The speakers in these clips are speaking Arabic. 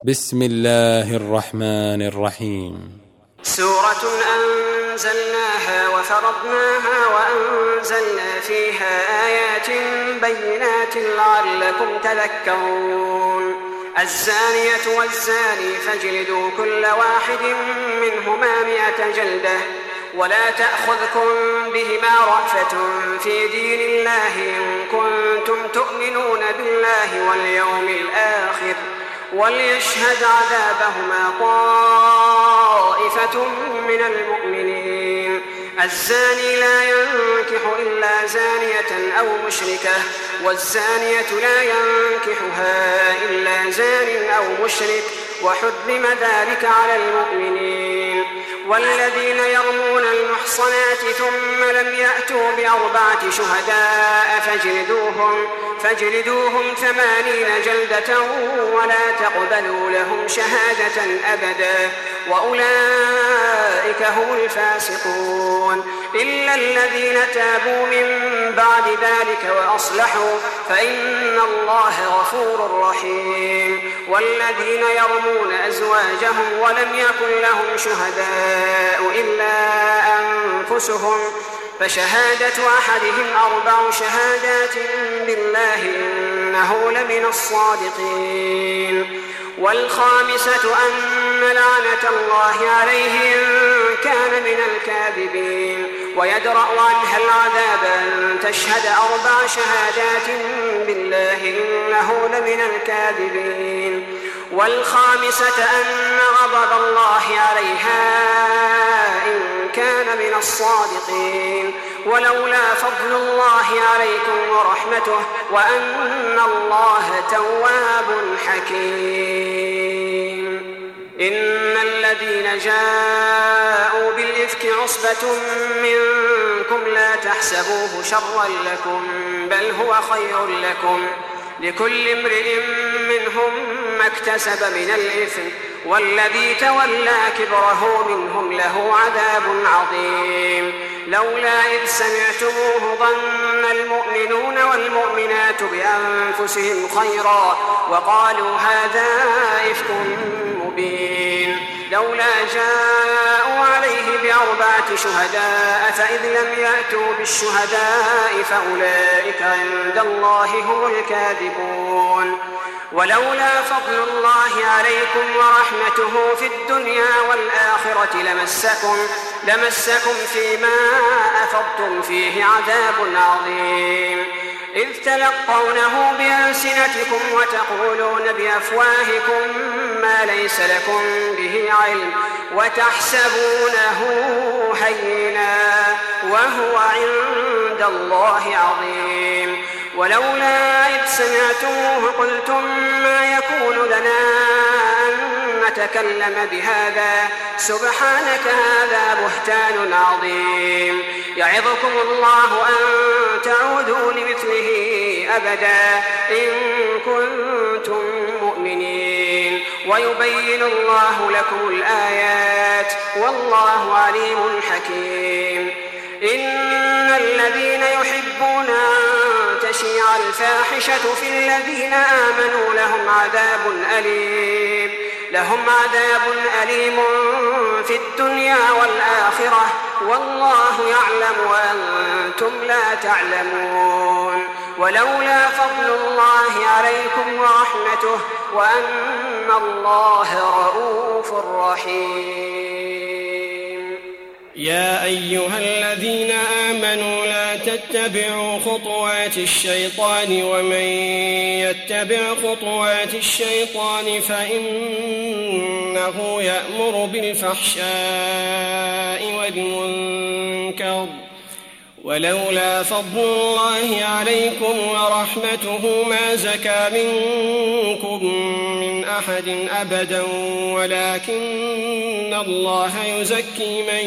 بسم الله الرحمن الرحيم. سورة أنزلناها وفرضناها وأنزلنا فيها آيات بينات لعلكم تذكرون. الزانية والزاني فاجلدوا كل واحد منهما 100 جلدة ولا تأخذكم بهما رأفة في دين الله إن كنتم تؤمنون بالله واليوم الآخر وليشهد عذابهما طائفة من المؤمنين. الزاني لا ينكح إلا زانية أو مشركة والزانية لا ينكحها إلا زان أو مشرك وحرم ذلك على المؤمنين. والذين يرمون المحصنات ثم لم يأتوا ب4 شهداء فاجلدوهم 80 جلدة ولا تقبلوا لهم شهادة أبدا وأولئك هم الفاسقون. إلا الذين تابوا من بعد ذلك وأصلحوا فإن الله غفور رحيم. والذين يرمون أزواجهم ولم يكن لهم شهداء إلا أنفسهم فشهادة أحدهم 4 شهادات بالله إنه لمن الصادقين. والخامسة أن لعنة الله عليه إن كان من الكاذبين ويدرأ عنها العذاب أن تشهد 4 شهادات بالله إنه لمن الكاذبين. والخامسة أن غضب الله عليها إن كان من الصادقين. ولولا فضل الله عليكم ورحمته وأن الله تواب حكيم. إن الذين جاءوا بالإفك عصبة منكم لا تحسبوه شرا لكم بل هو خير لكم لكل امرئ منهم ما اكتسب من الإثم والذي تولى كبره منهم له عذاب عظيم. لولا إذ سمعتموه ظن المؤمنون والمؤمنات بأنفسهم خيرا وقالوا هذا إفك مبين. لولا جاءوا عليه ب4 شهداء فإذ لم يأتوا بالشهداء فأولئك عند الله هم الكاذبون. ولولا فضل الله عليكم ورحمته في الدنيا والآخرة لمسكم فيما أفضتم فيه عذاب عظيم. إذ تلقونه بألسنتكم وتقولون بأفواهكم ما ليس لكم به علم وتحسبونه هينا وهو عند الله عظيم. ولولا إذ سمعتموه قلتم ما يكون لنا أن نتكلم بهذا سبحانك هذا بهتان عظيم. يعظكم الله أن تعودوا لمثله أبدا إن كنتم مؤمنين ويبين الله لكم الآيات والله عليم حكيم. إن الذين يحبون أن تشيع الفاحشة في الذين آمنوا لهم عذاب أليم في الدنيا والآخرة والله يعلم وأنتم لا تعلمون. ولولا فضل الله عليكم ورحمته وأن الله رؤوف رحيم. يا أيها الذين آمنوا لا تتبعوا خطوات الشيطان ومن يتبع خطوات الشيطان فإنه يأمر بالفحشاء والمنكر. ولولا فضل الله عليكم ورحمته ما زكى منكم من أحد أبدا ولكن الله يزكي من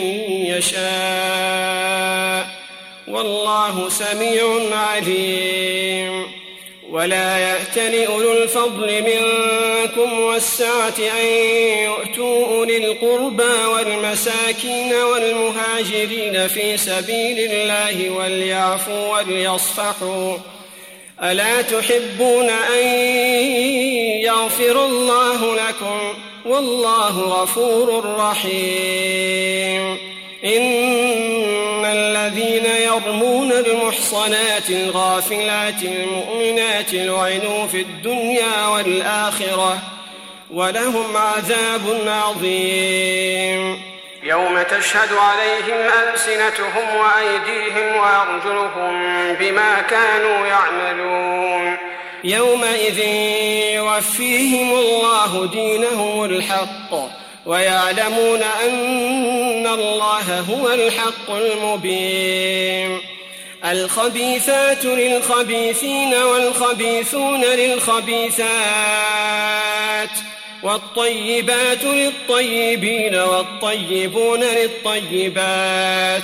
يشاء والله سميع عليم. ولا يأتل أولو الفضل منكم والسعة أن يؤتوا أولي القربى والمساكين والمهاجرين في سبيل الله وليعفوا وليصفحوا ألا تحبون أن يغفر الله لكم والله غفور رحيم إن الذين يرمون المحصنات الغافلات المؤمنات لعنوا في الدنيا والآخرة ولهم عذاب عظيم يوم تشهد عليهم ألسنتهم وأيديهم وأرجلهم بما كانوا يعملون يومئذ يوفيهم الله دينهم الحق ويعلمون أن الله هو الحق المبين الخبيثات للخبيثين والخبيثون للخبيثات والطيبات للطيبين والطيبون للطيبات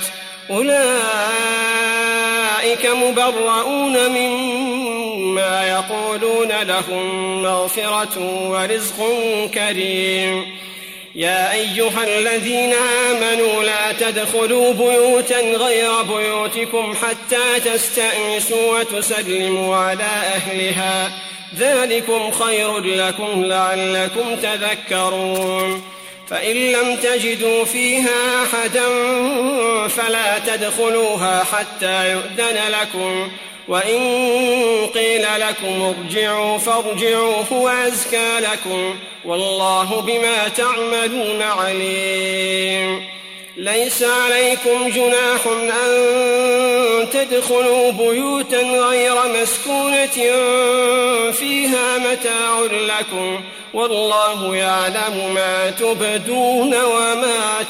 أولئك مبرؤون مما يقولون لهم مغفرة ورزق كريم يا أيها الذين آمنوا لا تدخلوا بيوتا غير بيوتكم حتى تستأنسوا وتسلموا على أهلها ذلكم خير لكم لعلكم تذكرون فإن لم تجدوا فيها أحدا فلا تدخلوها حتى يؤذن لكم وإن قيل لكم ارجعوا فارجعوا هو أزكى لكم والله بما تعملون عليم ليس عليكم جناح أن تدخلوا بيوتا غير مسكونة فيها متاع لكم والله يعلم ما تبدون وما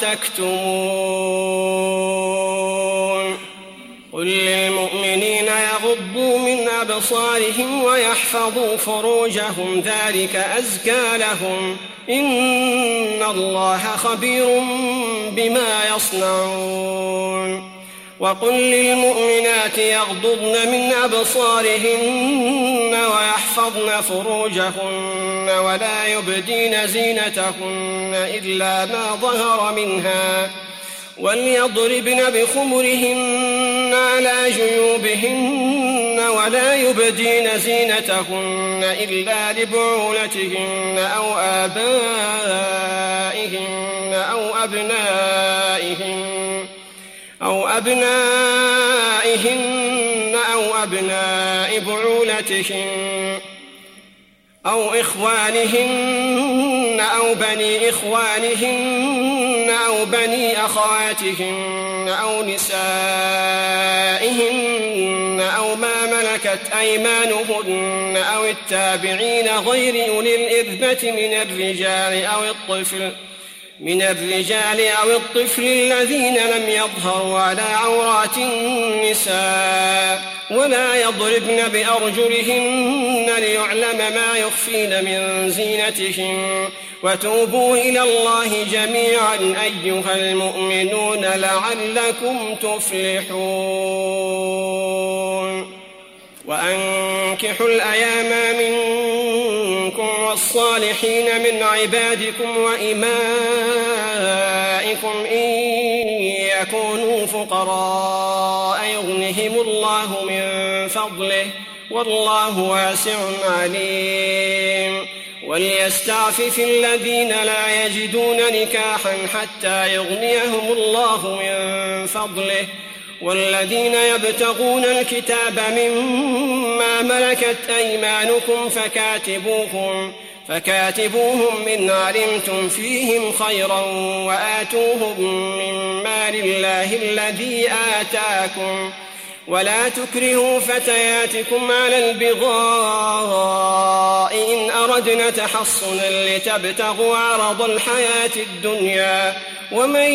تكتمون قل للمؤمنين يغضوا من أبصارهم ويحفظوا فروجهم ذلك أزكى لهم إن الله خبير بما يصنعون وقل للمؤمنات يغضضن من أبصارهن ويحفظن فروجهن ولا يبدين زينتهن إلا ما ظهر منها وليضربن بخمرهن على جيوبهن ولا يبدين زينتهن إلا لبعولتهن أو آبائهن أو أبنائهن أو أبناء بعولتهن أو إخوانهن أو بني إخوانهن أو بني أخواتهن أو نسائهن أو ما ملكت أيمانهن أو التابعين غير أولي الإربة من الرجال أو الطفل الذين لم يظهروا على عورات النساء ولا يضربن بأرجلهن ليعلم ما يخفين من زينتهن وتوبوا إلى الله جميعا أيها المؤمنون لعلكم تفلحون وأنكحوا الأيام منكم والصالحين من عبادكم وإمائكم إن يكونوا فقراء يغنهم الله من فضله والله واسع عليم وليستعفف الذين لا يجدون نكاحا حتى يغنيهم الله من فضله والذين يبتغون الكتاب مما ملكت أيمانكم فكاتبوهم إن علمتم فيهم خيرا وآتوهم من مال الله الذي آتاكم ولا تكرهوا فتياتكم على البغاء إن أردنا تحصنا لتبتغوا عرض الحياة الدنيا ومن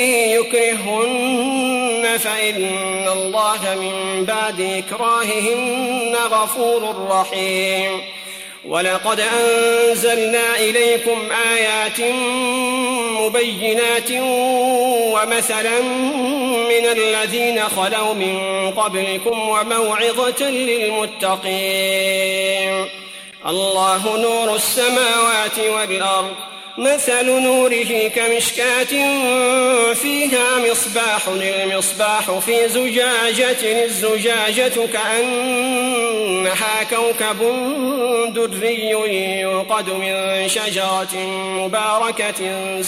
يكرهن فإن الله من بعد إكراههن غفور رحيم ولقد أنزلنا إليكم آيات مبينات ومثلا من الذين خلوا من قبلكم وموعظة للمتقين الله نور السماوات والأرض مثل نوره كمشكاة فيها مصباح، المصباح في زجاجة، الزجاجة كأنها كوكب دري يوقد من شجرة مباركة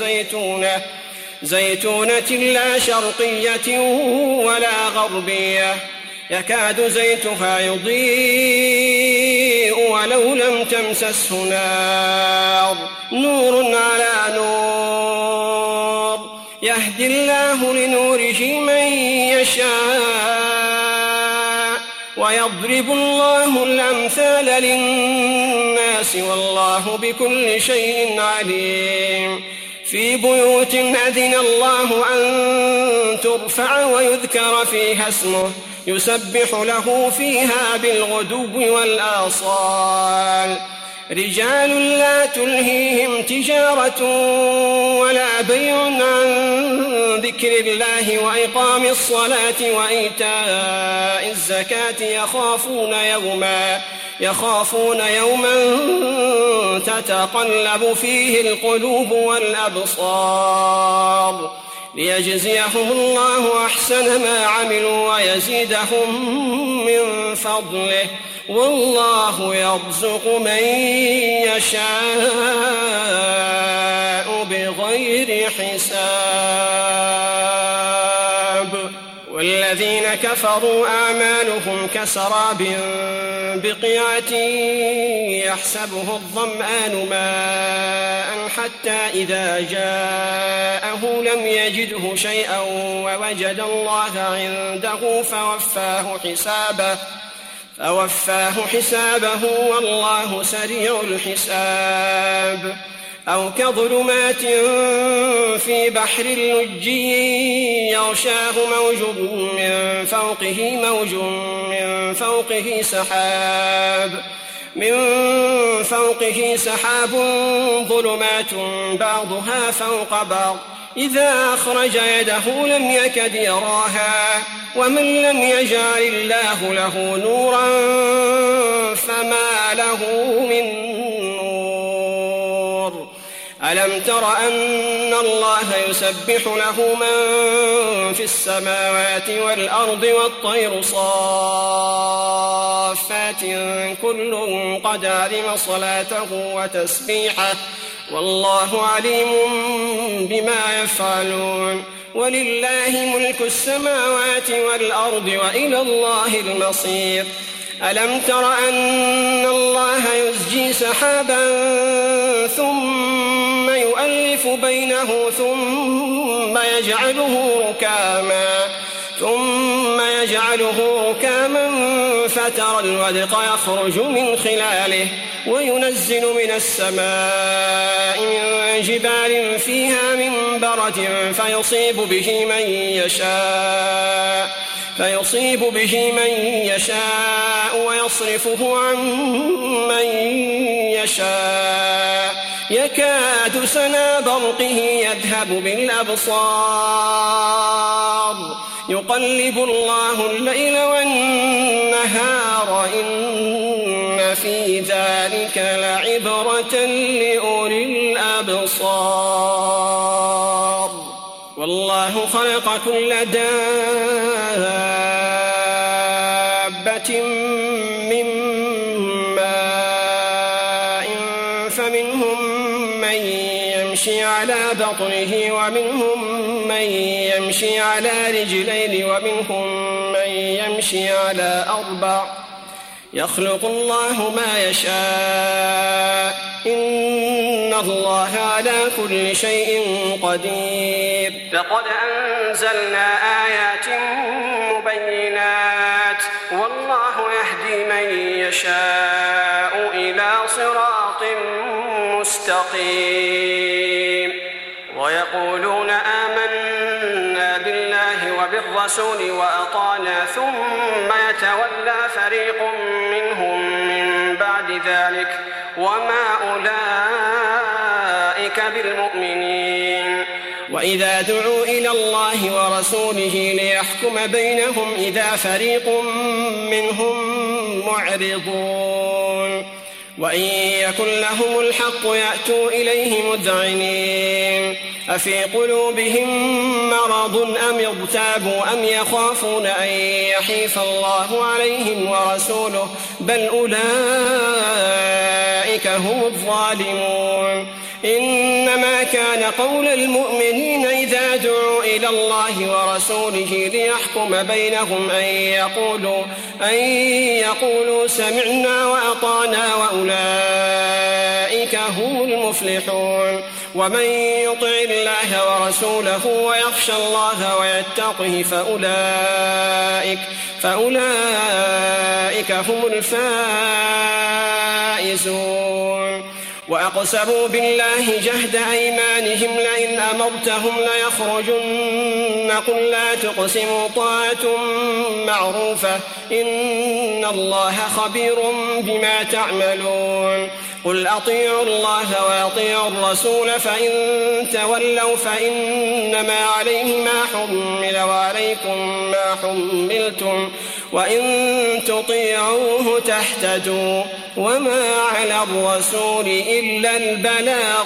زيتونة لا شرقية ولا غربية يكاد زيتها يضيء ولو لم تمسسه نار، نور على نور، يهدي الله لنوره من يشاء ويضرب الله الأمثال للناس والله بكل شيء عليم. في بيوت أذن الله أن ترفع ويذكر فيها اسمه يسبح له فيها بالغدو والآصال، رجال لا تلهيهم تجارة ولا بيع عن ذكر الله وإقام الصلاة وإيتاء الزكاة يخافون يوما تتقلب فيه القلوب والأبصار، ليجزيهم الله أحسن ما عملوا ويزيدهم من فضله، والله يرزق من يشاء بغير حساب. والذين كفروا أعمالهم كسراب بقيعة يحسبه الظمآن ماء حتى إذا جاءه لم يجده شيئا ووجد الله عنده فوفاه حسابه والله سريع الحساب. أو كظلمات في بحر لجي يغشاه موج من فوقه سحاب ظلمات بعضها فوق بعض إذا أخرج يده لم يكد يراها، ومن لم يجعل الله له نورا فما له من نور. ألم تر أن الله يسبح له من في السماوات والأرض والطير صافات كل قد علم صلاته وتسبيحه والله عليم بما يفعلون. ولله ملك السماوات والأرض وإلى الله المصير. ألم تر أن الله يزجي سحابا ثم يؤلف بينه ثم يجعله ركاما فترى الودق يخرج من خلاله وينزل من السماء من جبال فيها من برد فيصيب به من يشاء ويصرفه عن من يشاء يكاد سنا برقه يذهب بالأبصار يقلب الله الليل والنهار إن في ذلك لعبرة لأولي الأبصار. والله خلق كل دابة من ماء فمنهم من يمشي على بطنه ومنهم من يمشي على رجلين ومنهم من يمشي على أربع يخلق الله ما يشاء إن الله على كل شيء قدير. لقد أنزلنا آيات مبينات والله يهدي من يشاء إلى صراط مستقيم. ويقولون آمنا بالله وبالرسول وأطعنا ثم يتولى فريق منهم من بعد ذلك وما أولئك بالمؤمنين. وإذا دعوا إلى الله ورسوله ليحكم بينهم إذا فريق منهم معرضون. وإن يكن لهم الحق يأتوا إليه مذعنين أفي قلوبهم مرض أم ارتابوا أم يخافون أن يحيف الله عليهم ورسوله بل أولئك هم الظالمون إنما كان قول المؤمنين إذا دعوا إلى الله ورسوله ليحكم بينهم أن يقولوا سمعنا وأطعنا وأولئك هم المفلحون ومن يطع الله ورسوله ويخشى الله ويتقه فأولئك هم الفائزون وأقسموا بالله جهد أيمانهم لئن أمرتهم ليخرجن قل لا تقسموا طاعة معروفة إن الله خبير بما تعملون قل أطيعوا الله وأطيعوا الرسول فإن تولوا فإنما عليه ما حمل وعليكم ما حملتم وإن تطيعوه تهتدوا وما على الرسول إلا البلاغ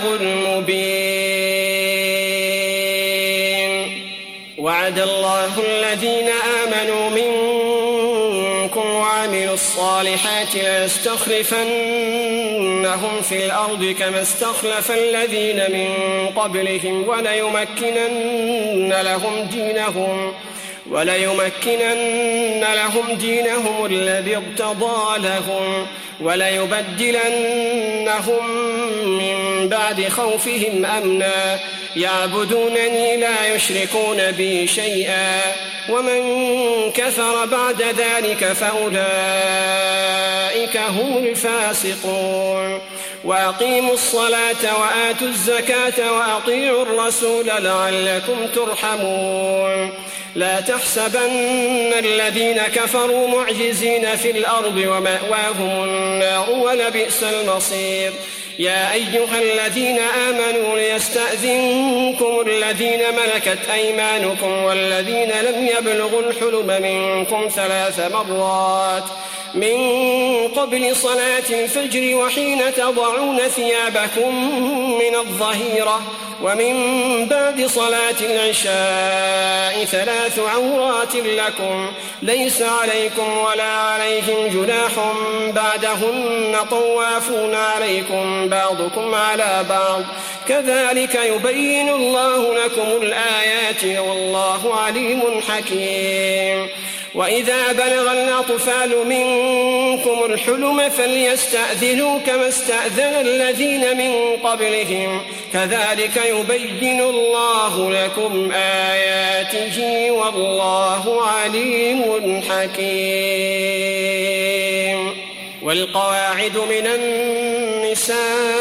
المبين وعد الله الذين آمنوا منكم وعملوا الصالحات ليستخلفنهم في الأرض كما استخلف الذين من قبلهم وليمكنن لهم دينهم الذي ارتضى لهم وليبدلنهم من بعد خوفهم أمنا يعبدونني لا يشركون بي شيئا ومن كفر بعد ذلك فأولئك هم الفاسقون وأقيموا الصلاة وآتوا الزكاة وأطيعوا الرسول لعلكم ترحمون لا تحسبن الذين كفروا معجزين في الأرض ومأواهم النار ولبئس المصير يا أيها الذين آمنوا ليستأذنكم الذين ملكت أيمانكم والذين لم يبلغوا الحلم منكم 3 مرات من قبل صلاة الفجر وحين تضعون ثيابكم من الظهيرة ومن بعد صلاة العشاء 3 عورات لكم ليس عليكم ولا عليهم جناح بعدهن طوافون عليكم بعضكم على بعض كذلك يبين الله لكم الآيات والله عليم حكيم وإذا بلغ الأطفال منكم الحلم فليستأذنوا كما استأذن الذين من قبلهم كذلك يبين الله لكم آياته والله عليم حكيم والقواعد من النساء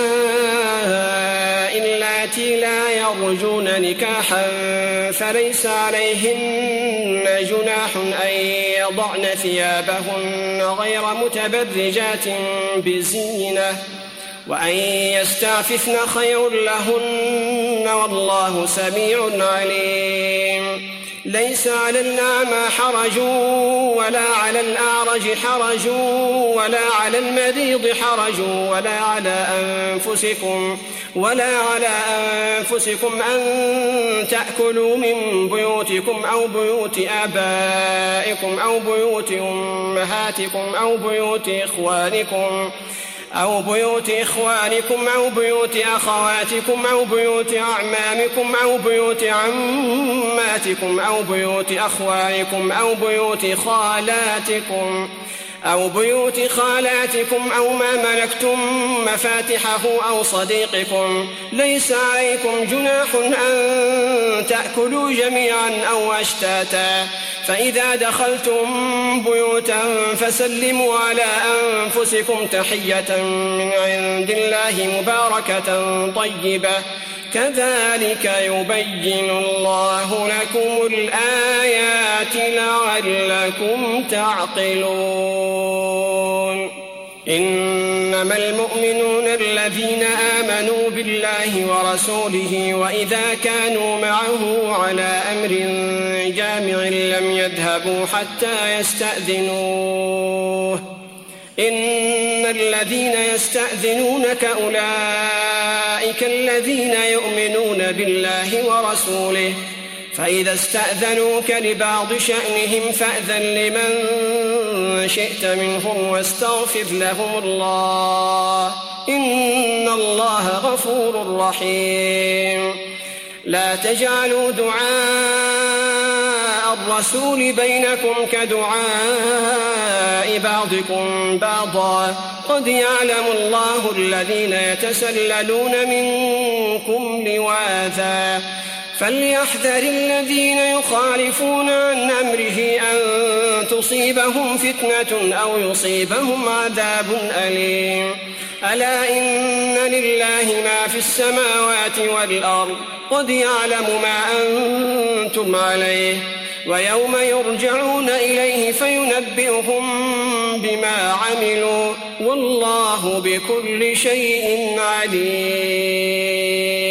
اللاتي لا يرجون نكاحا فليس عليهن جناح أن يضعن ثيابهن غير متبرجات بزينة وأن يستعففن خير لهن والله سميع عليم ليس على الأعمى حرج ولا على الأعرج حرج ولا على المريض حرج ولا على أنفسكم أن تأكلوا من بيوتكم أو بيوت آبائكم أو بيوت أمهاتكم أو بيوت إخوانكم أو بيوت أخواتكم أو بيوت أعمامكم أو بيوت عماتكم أو بيوت أخوالكم أو بيوت خالاتكم أو ما ملكتم مفاتحه أو صديقكم ليس عليكم جناح أن تأكلوا جميعا أو أشتاتا فإذا دخلتم بيوتا فسلموا على أنفسكم تحية من عند الله مباركة طيبة كذلك يبين الله لكم الآيات لعلكم تعقلون إنما المؤمنون الذين آمنوا بالله ورسوله وإذا كانوا معه على أمر جامع لم يذهبوا حتى يستأذنوه إن الذين يستأذنونك أولئك الذين يؤمنون بالله ورسوله فإذا استأذنوك لبعض شأنهم فأذن لمن شئت منهم واستغفر لهم الله إن الله غفور رحيم. لا تجعلوا دعاء الرسول بينكم كدعاء بعضكم بعضا قد يعلم الله الذين يتسللون منكم لواذا فليحذر الذين يخالفون عن أمره أن تصيبهم فتنة أو يصيبهم عذاب أليم. ألا إن لله ما في السماوات والأرض قد يعلم ما أنتم عليه ويوم يرجعون إليه فينبئهم بما عملوا والله بكل شيء عليم.